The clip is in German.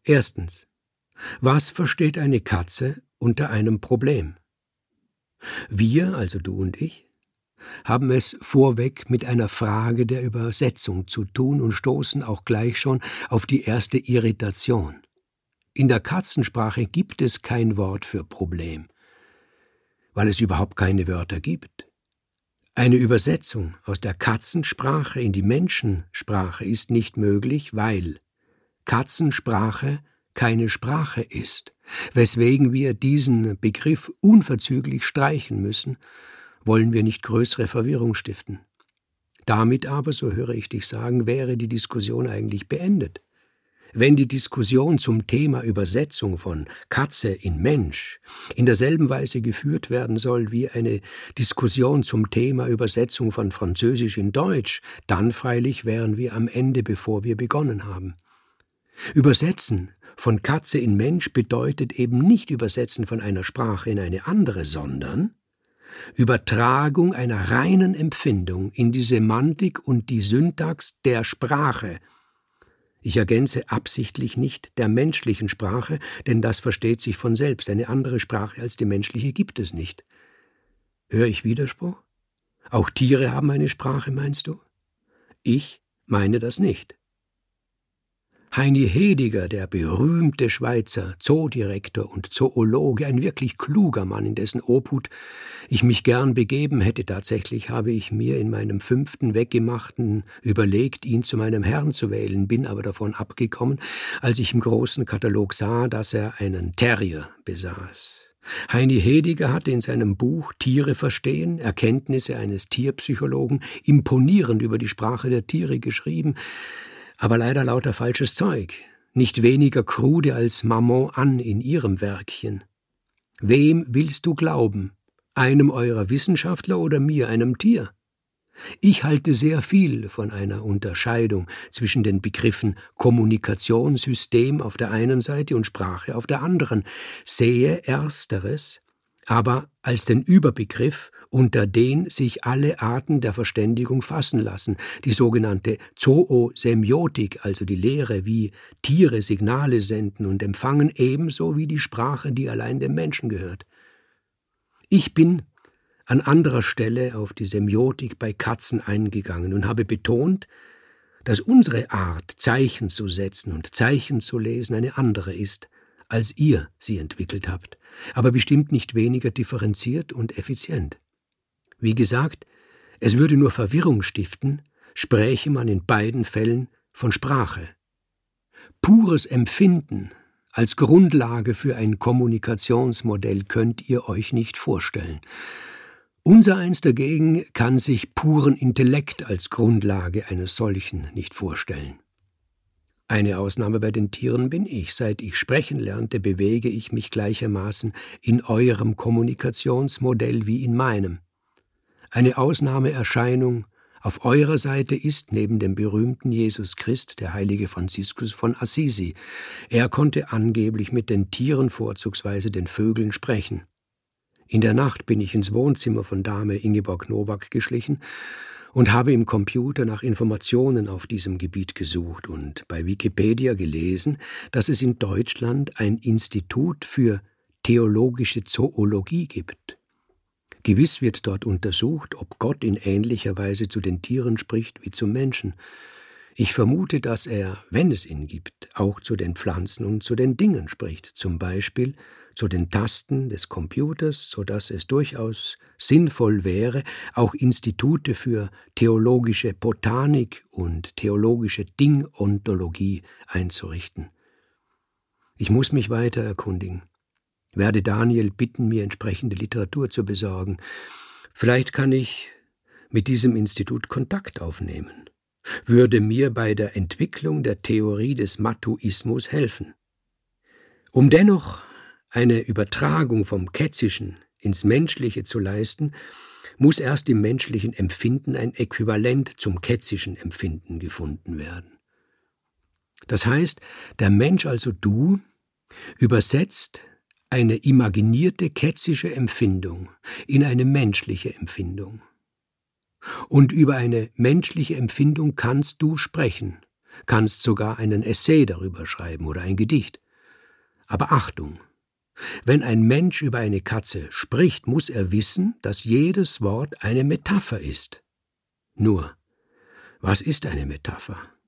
Erstens. Was versteht eine Katze unter einem Problem? Wir, also du und ich, haben es vorweg mit einer Frage der Übersetzung zu tun und stoßen auch gleich schon auf die erste Irritation. In der Katzensprache gibt es kein Wort für Problem, weil es überhaupt keine Wörter gibt. Eine Übersetzung aus der Katzensprache in die Menschensprache ist nicht möglich, weil Katzensprache keine Sprache ist, weswegen wir diesen Begriff unverzüglich streichen müssen, wollen wir nicht größere Verwirrung stiften. Damit aber, so höre ich dich sagen, wäre die Diskussion eigentlich beendet. Wenn die Diskussion zum Thema Übersetzung von Katze in Mensch in derselben Weise geführt werden soll wie eine Diskussion zum Thema Übersetzung von Französisch in Deutsch, dann freilich wären wir am Ende, bevor wir begonnen haben. Übersetzen von Katze in Mensch bedeutet eben nicht Übersetzen von einer Sprache in eine andere, sondern Übertragung einer reinen Empfindung in die Semantik und die Syntax der Sprache. Ich ergänze absichtlich nicht der menschlichen Sprache, denn das versteht sich von selbst. Eine andere Sprache als die menschliche gibt es nicht. Höre ich Widerspruch? Auch Tiere haben eine Sprache, meinst du? Ich meine das nicht. Heini Hediger, der berühmte Schweizer Zoodirektor und Zoologe, ein wirklich kluger Mann, in dessen Obhut ich mich gern begeben hätte, tatsächlich habe ich mir in meinem 5. Weggemachten überlegt, ihn zu meinem Herrn zu wählen, bin aber davon abgekommen, als ich im großen Katalog sah, dass er einen Terrier besaß. Heini Hediger hatte in seinem Buch Tiere verstehen, Erkenntnisse eines Tierpsychologen, imponierend über die Sprache der Tiere geschrieben, aber leider lauter falsches Zeug, nicht weniger krude als Maman Anne in ihrem Werkchen. Wem willst du glauben? Einem eurer Wissenschaftler oder mir, einem Tier? Ich halte sehr viel von einer Unterscheidung zwischen den Begriffen Kommunikationssystem auf der einen Seite und Sprache auf der anderen, sehe Ersteres aber als den Überbegriff, unter den sich alle Arten der Verständigung fassen lassen, die sogenannte Zoosemiotik, also die Lehre, wie Tiere Signale senden und empfangen, ebenso wie die Sprache, die allein dem Menschen gehört. Ich bin an anderer Stelle auf die Semiotik bei Katzen eingegangen und habe betont, dass unsere Art, Zeichen zu setzen und Zeichen zu lesen, eine andere ist, als ihr sie entwickelt habt, aber bestimmt nicht weniger differenziert und effizient. Wie gesagt, es würde nur Verwirrung stiften, spräche man in beiden Fällen von Sprache. Pures Empfinden als Grundlage für ein Kommunikationsmodell könnt ihr euch nicht vorstellen. Unsereins dagegen kann sich puren Intellekt als Grundlage eines solchen nicht vorstellen. Eine Ausnahme bei den Tieren bin ich. Seit ich sprechen lernte, bewege ich mich gleichermaßen in eurem Kommunikationsmodell wie in meinem. Eine Ausnahmeerscheinung auf eurer Seite ist neben dem berühmten Jesus Christ der heilige Franziskus von Assisi. Er konnte angeblich mit den Tieren, vorzugsweise den Vögeln, sprechen. In der Nacht bin ich ins Wohnzimmer von Dame Ingeborg Nowak geschlichen und habe im Computer nach Informationen auf diesem Gebiet gesucht und bei Wikipedia gelesen, dass es in Deutschland ein Institut für theologische Zoologie gibt. Gewiss wird dort untersucht, ob Gott in ähnlicher Weise zu den Tieren spricht wie zum Menschen. Ich vermute, dass er, wenn es ihn gibt, auch zu den Pflanzen und zu den Dingen spricht, zum Beispiel zu den Tasten des Computers, so dass es durchaus sinnvoll wäre, auch Institute für theologische Botanik und theologische Dingontologie einzurichten. Ich muss mich weiter erkundigen. Werde Daniel bitten, mir entsprechende Literatur zu besorgen. Vielleicht kann ich mit diesem Institut Kontakt aufnehmen. Würde mir bei der Entwicklung der Theorie des Mattuismus helfen. Um dennoch eine Übertragung vom Kätzischen ins Menschliche zu leisten, muss erst im menschlichen Empfinden ein Äquivalent zum kätzischen Empfinden gefunden werden. Das heißt, der Mensch, also du, übersetzt eine imaginierte kätzische Empfindung in eine menschliche Empfindung. Und über eine menschliche Empfindung kannst du sprechen, kannst sogar einen Essay darüber schreiben oder ein Gedicht. Aber Achtung! Wenn ein Mensch über eine Katze spricht, muss er wissen, dass jedes Wort eine Metapher ist. Nur, was ist eine Metapher?